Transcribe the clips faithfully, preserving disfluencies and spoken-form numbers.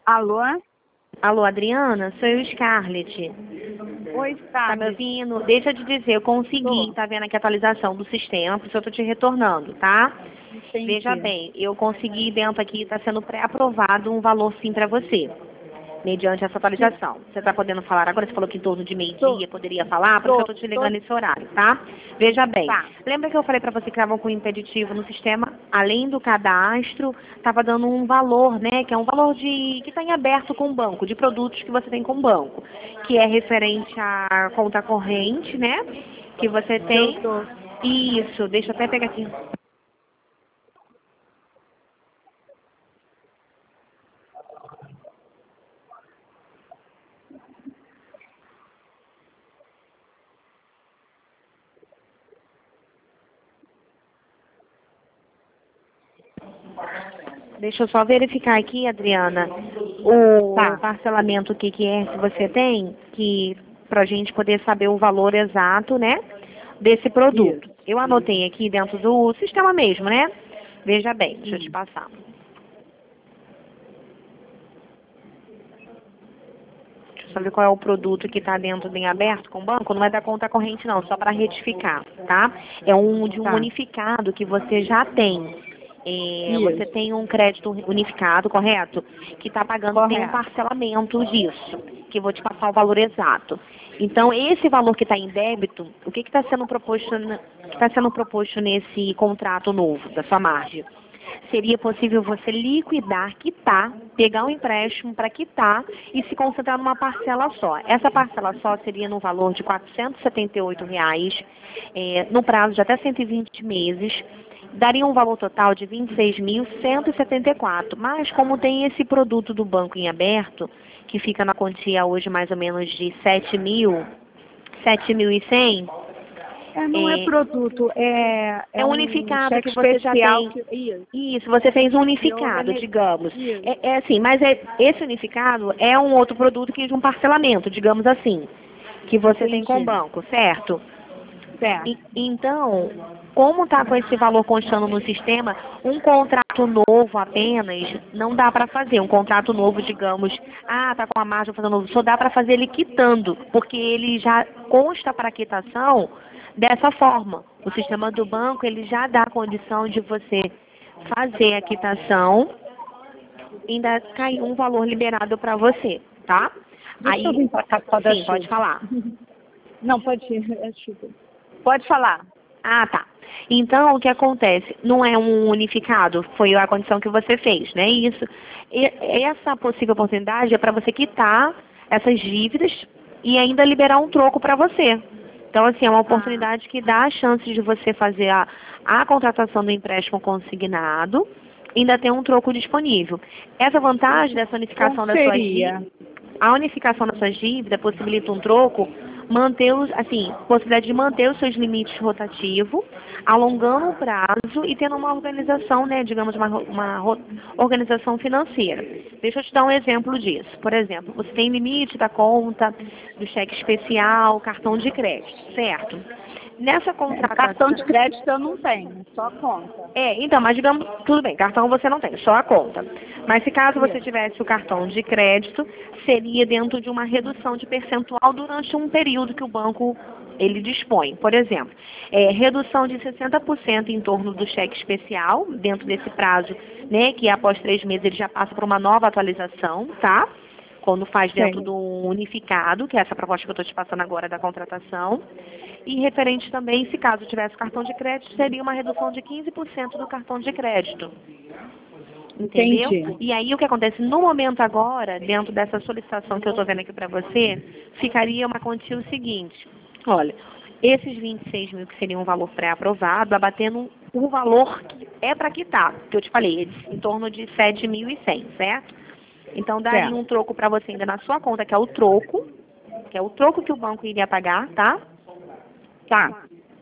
Alô? Alô, Adriana? Sou eu, Scarlett. Oi, Tá me Scarlett. ouvindo? Deixa eu te dizer, eu consegui, Tô. tá vendo aqui a atualização do sistema, por isso eu tô te retornando, tá? Entendi. Veja bem, eu consegui dentro aqui, tá sendo pré-aprovado um valor sim pra você, mediante essa atualização. Você tá podendo falar agora? Você falou que em torno de Tô. meio-dia poderia falar, por isso que eu Tô. tô te Tô. ligando nesse horário, tá? Veja bem, Tá. lembra que eu falei pra você que estava com impeditivo no sistema, além do cadastro, estava dando um valor, né, que é um valor de que está em aberto com o banco, de produtos que você tem com o banco, que é referente à conta corrente, né, que você Eu tem. tô. Isso, deixa eu até pegar aqui. Deixa eu só verificar aqui, Adriana, o Tá. parcelamento que, que é que você tem, que para a gente poder saber o valor exato, né, desse produto. Isso. Eu anotei aqui dentro do sistema mesmo, né? Veja bem, deixa eu te Hum. passar. Deixa eu saber qual é o produto que está dentro bem aberto com o banco. Não é da conta corrente não, só para retificar, tá? É um de um Tá. unificado que você já tem. É, você Isso. tem um crédito unificado, correto? Que está pagando, tem um Correto. parcelamento disso, que eu vou te passar o valor exato. Então, esse valor que está em débito, o que está sendo proposto, na- que está sendo proposto nesse contrato novo da sua margem? Seria possível você liquidar, quitar, pegar um empréstimo para quitar e se concentrar numa parcela só. Essa parcela só seria no valor de quatrocentos e setenta e oito reais, é, no prazo de até cento e vinte meses, daria um valor total de vinte e seis mil cento e setenta e quatro. Mas como tem esse produto do banco em aberto, que fica na quantia hoje mais ou menos de sete mil, sete mil e cem, É, não é é, produto, é, é é um um unificado cheque que você já especial tem. que. Isso. Isso, você fez um E eu unificado, organizei. digamos. Isso. É, é assim, mas é, esse unificado é um outro produto que de um parcelamento, digamos assim, que você tem com o Entendi. banco, certo? Certo. E- então, como está com esse valor constando no sistema, um contrato novo apenas não dá para fazer. Um contrato novo, digamos, ah, tá com a margem fazendo novo, só dá para fazer ele quitando, porque ele já consta para quitação dessa forma. O sistema do banco, ele já dá a condição de você fazer a quitação e ainda cair um valor liberado para você, tá? Deixa eu Aí, vir pra cá por causa da sim, pode chuva. falar. Não, pode ir. É chuva. Pode falar. Ah, tá. Então, o que acontece? Não é um unificado, foi a condição que você fez, né? Isso. E essa possível oportunidade é para você quitar essas dívidas e ainda liberar um troco para você. Então, assim, é uma Ah, oportunidade que dá a chance de você fazer a, a contratação do empréstimo consignado e ainda ter um troco disponível. Essa vantagem dessa como unificação das suas seria? dívidas, a unificação das suas dívidas possibilita um troco, manter os, assim, possibilidade de manter os seus limites rotativos, alongando o prazo e tendo uma organização, né, digamos, uma, uma ro- organização financeira. Deixa eu te dar um exemplo disso. Por exemplo, você tem limite da conta, do cheque especial, cartão de crédito, certo? Nessa É, cartão de contratação, crédito eu não tenho, só conta. é, então, mas digamos, tudo bem, cartão você não tem, só a conta. Mas se caso você Isso. tivesse o cartão de crédito, seria dentro de uma redução de percentual durante um período que o banco ele dispõe. Por exemplo, é, redução de sessenta por cento em torno do cheque especial, dentro desse prazo, né, que após três meses ele já passa por uma nova atualização, tá? Quando faz dentro Sei. do unificado, que é essa proposta que eu estou te passando agora da contratação. E referente também, se caso tivesse cartão de crédito, seria uma redução de quinze por cento do cartão de crédito. Entendeu? Entendi. E aí o que acontece no momento agora, dentro dessa solicitação que eu estou vendo aqui para você, ficaria uma quantia o seguinte, olha, esses vinte e seis mil que seria um valor pré-aprovado, abatendo o valor que é para quitar, que eu te falei, em torno de sete mil e cem, certo? Então daria Certo. um troco para você ainda na sua conta, que é o troco, que é o troco que o banco iria pagar, tá? Tá.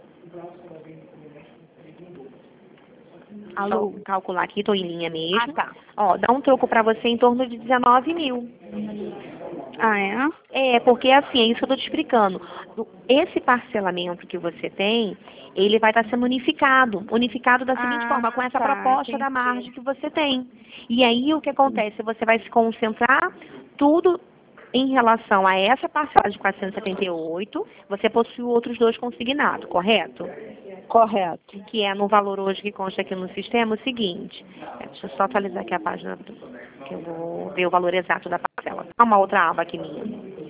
Só Alô? calcular aqui, estou em linha Ah, mesmo. tá. Ó, dá um troco para você em torno de dezenove mil. Ah, é? É, porque assim, é isso que eu estou te explicando. Esse parcelamento que você tem, ele vai estar sendo unificado. Unificado da seguinte Ah, forma, com essa tá, proposta da entendi. margem que você tem. E aí o que acontece? Você vai se concentrar tudo em relação a essa parcela de quatrocentos e setenta e oito, você possui outros dois consignados, correto? Correto. Que é no valor hoje que consta aqui no sistema o seguinte. É, deixa eu só atualizar aqui a página, do- que eu vou ver o valor exato da parcela. Tá uma outra aba aqui minha.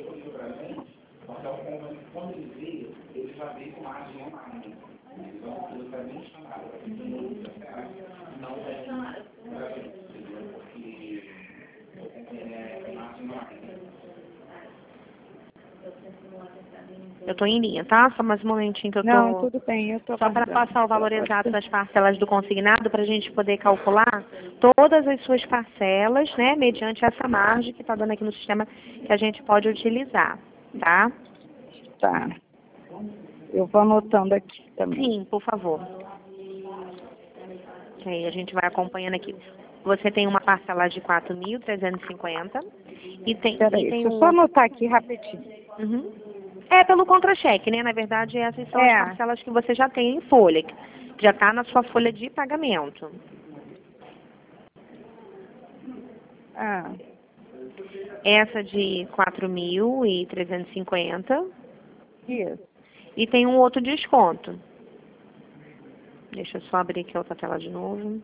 Eu estou em linha, tá? Só mais um momentinho que eu Não, estou... tudo bem, eu tô Só para guardando. passar o valor Pode exato ser. das parcelas do consignado, para a gente poder calcular todas as suas parcelas, né, mediante essa margem que está dando aqui no sistema que a gente pode utilizar, tá? Tá. Eu vou anotando aqui também. Sim, por favor. Que aí a gente vai acompanhando aqui. Você tem uma parcela de quatro mil trezentos e cinquenta e tem, Peraí, e tem deixa eu um só outro... anotar aqui rapidinho. Uhum. É pelo contra-cheque, né? Na verdade, essas são as É. parcelas que você já tem em folha, que já está na sua folha de pagamento. Ah, Essa de quatro mil e trezentos e cinquenta isso. e tem um outro desconto. Deixa eu só abrir aqui a outra tela de novo.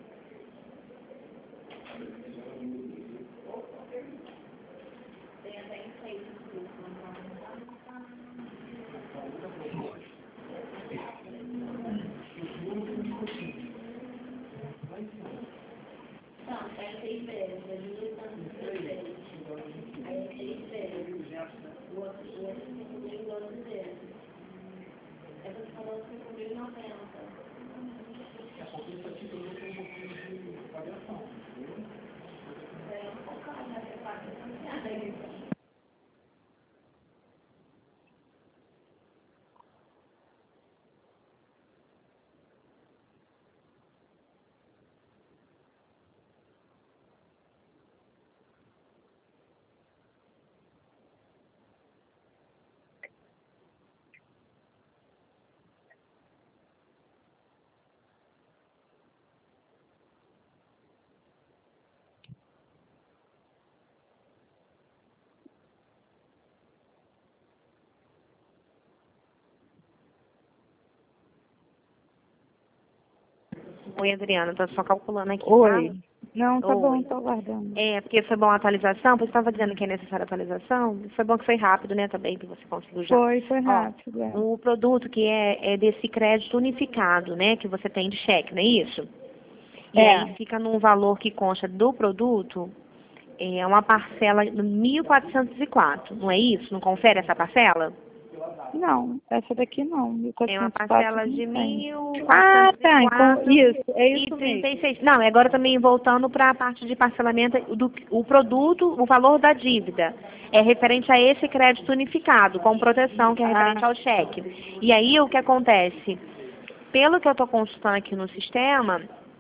Oi, Adriana, tô só calculando aqui, Oi. tá? Não, tá bom, Oi. tô aguardando. É, porque foi bom a atualização, você estava dizendo que é necessária atualização. Foi bom que foi rápido, né, também, que você conseguiu já. Foi, foi Ó, rápido, é. o produto que é, é desse crédito unificado, né, que você tem de cheque, não é isso? E É. aí fica num valor que consta do produto, é uma parcela de mil quatrocentos e quatro, não é isso? Não confere essa parcela? Não, essa daqui não. É uma mil quatrocentos e quatro parcela não de tem. mil Ah, quatrocentos e tá. Então, quatro isso, é e isso trinta e mesmo. seis. Não, e agora também voltando para a parte de parcelamento do o produto, o valor da dívida. É referente a esse crédito unificado, com proteção, que é referente Ah, ao cheque. E aí o que acontece? Pelo que eu estou consultando aqui no sistema,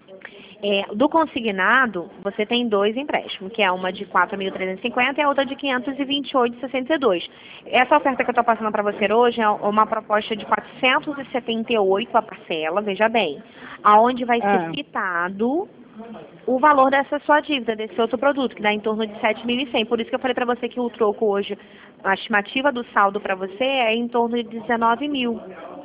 é, do consignado, você tem dois empréstimos, que é uma de quatro mil trezentos e cinquenta e a outra de quinhentos e vinte e oito vírgula sessenta e dois. Essa oferta que eu estou passando para você hoje é uma proposta de quatrocentos e setenta e oito a parcela, veja bem, aonde vai ser ah, quitado o valor dessa sua dívida, desse outro produto, que dá em torno de sete mil e cem. Por isso que eu falei para você que o troco hoje, a estimativa do saldo para você é em torno de dezenove mil.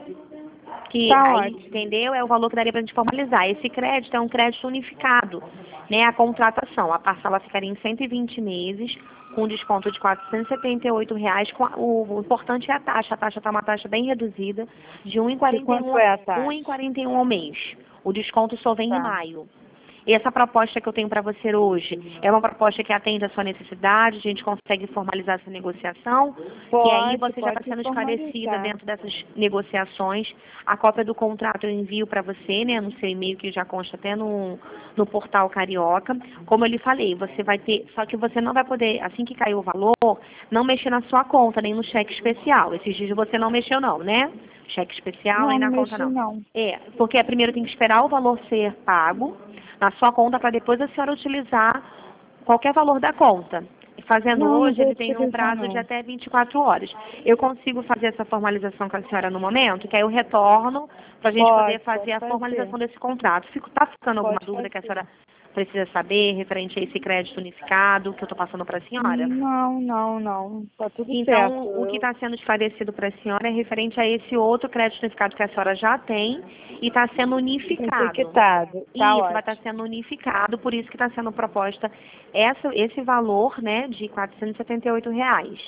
Que tá aí, ótimo. entendeu? É o valor que daria para a gente formalizar. Esse crédito é um crédito unificado, né? A contratação, a parcela ficaria em cento e vinte meses, com desconto de quatrocentos e setenta e oito reais. Com a, o, o importante é a taxa. A taxa está uma taxa bem reduzida, de um De quanto vírgula é a quarenta e um taxa? ao mês. O desconto só vem em Tá. maio. E essa proposta que eu tenho para você hoje é uma proposta que atende à sua necessidade, a gente consegue formalizar essa negociação, que aí Pode, você já está pode sendo esclarecida formalizar. dentro dessas negociações. A cópia do contrato eu envio para você, né, no seu e-mail, que já consta até no, no portal Carioca. Como eu lhe falei, você vai ter, só que você não vai poder, assim que cair o valor, não mexer na sua conta, nem no cheque especial. Esses dias você não mexeu não, né? Cheque especial, nem Não, não na conta mexi não. não. É, porque primeiro tem que esperar o valor ser pago na sua conta para depois a senhora utilizar qualquer valor da conta. fazendo Não, não hoje, vou ele tem um utilizar, prazo não. de até vinte e quatro horas. Eu consigo fazer essa formalização com a senhora no momento, que aí eu retorno para a gente poder Pode, fazer pode a fazer. formalização desse contrato. Fico, tá ficando alguma Pode dúvida que a fazer. senhora precisa saber referente a esse crédito unificado que eu estou passando para a senhora? Não, não, não. Tá tudo certo. Então, o que Eu- está sendo esclarecido para a senhora é referente a esse outro crédito unificado que a senhora já tem e está sendo unificado. Etiquetado. Tá Isso, ótimo. vai estar sendo unificado, por isso que está sendo proposta essa, esse valor, né, de quatrocentos e setenta e oito reais,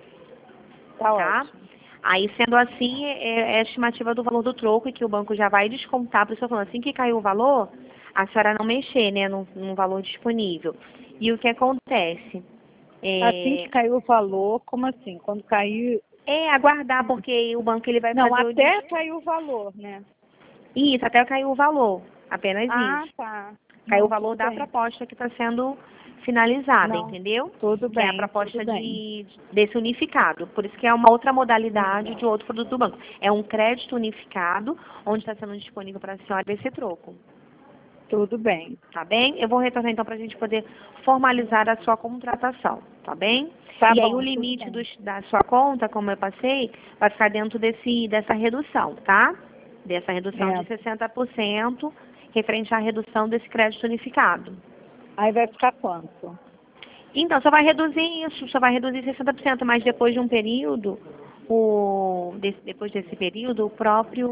Tá tá? ótimo. Aí, sendo assim, é, é a estimativa do valor do troco e que o banco já vai descontar, por isso eu tô falando, assim que caiu o valor, a senhora não mexer, né, no, no valor disponível. E o que acontece? Assim que É, caiu o valor, como assim? Quando caiu. é aguardar, porque o banco ele vai Não, fazer o... até des- caiu o valor, né? Isso, até caiu o valor, apenas Ah, isso. tá. Caiu o Não, valor tudo da bem. proposta que está sendo finalizada, Não, entendeu? tudo Que é a bem, tudo proposta bem. de, desse unificado. Por isso que é uma outra modalidade de outro produto do banco. É um crédito unificado, onde está sendo disponível para a senhora esse troco. Tudo bem. Tá bem? Eu vou retornar então para a gente poder formalizar a sua contratação, tá bem? Tá E aí bom, o tudo limite bem. dos- da sua conta, como eu passei, vai ficar dentro desse, dessa redução, tá? Dessa redução É. de sessenta por cento, referente à redução desse crédito unificado. Aí vai ficar quanto? Então, só vai reduzir isso, só vai reduzir sessenta por cento, mas depois de um período, o, desse- depois desse período, o próprio,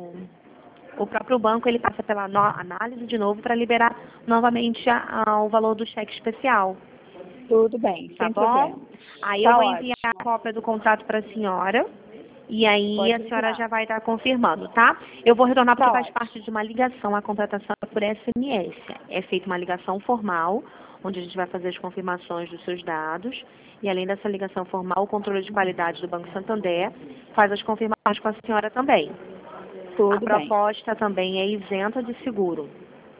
o próprio banco ele passa pela no- análise de novo para liberar novamente a- a- o valor do cheque especial, Tudo bem, tá sem bom? problema. Aí eu Tá vou enviar a ótimo. cópia do contrato para a senhora. E aí a Pode senhora enviar. já vai estar confirmando, tá? Eu vou retornar porque Tá faz ótimo. parte de uma ligação, a contratação é por S M S. É feita uma ligação formal, onde a gente vai fazer as confirmações dos seus dados. E além dessa ligação formal, o controle de qualidade do Banco Santander faz as confirmações com a senhora também. A Tudo bem. proposta também é isenta de seguro,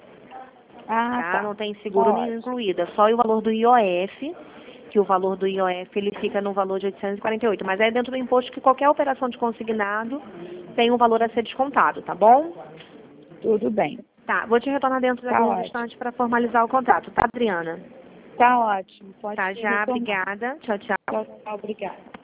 Ah, tá? tá. Não tem Tá seguro nenhum ótimo. incluído, é só o valor do I O F, que o valor do I O F ele fica no valor de oitocentos e quarenta e oito, mas é dentro do imposto que qualquer operação de consignado tem um valor a ser descontado, tá bom? Tudo bem. Tá, vou te retornar dentro de Tá alguns ótimo. instantes para formalizar o contrato, tá, Adriana? Tá ótimo. Pode Tá, já, retornar. obrigada. Tchau, tchau. Tchau, tchau. Obrigada.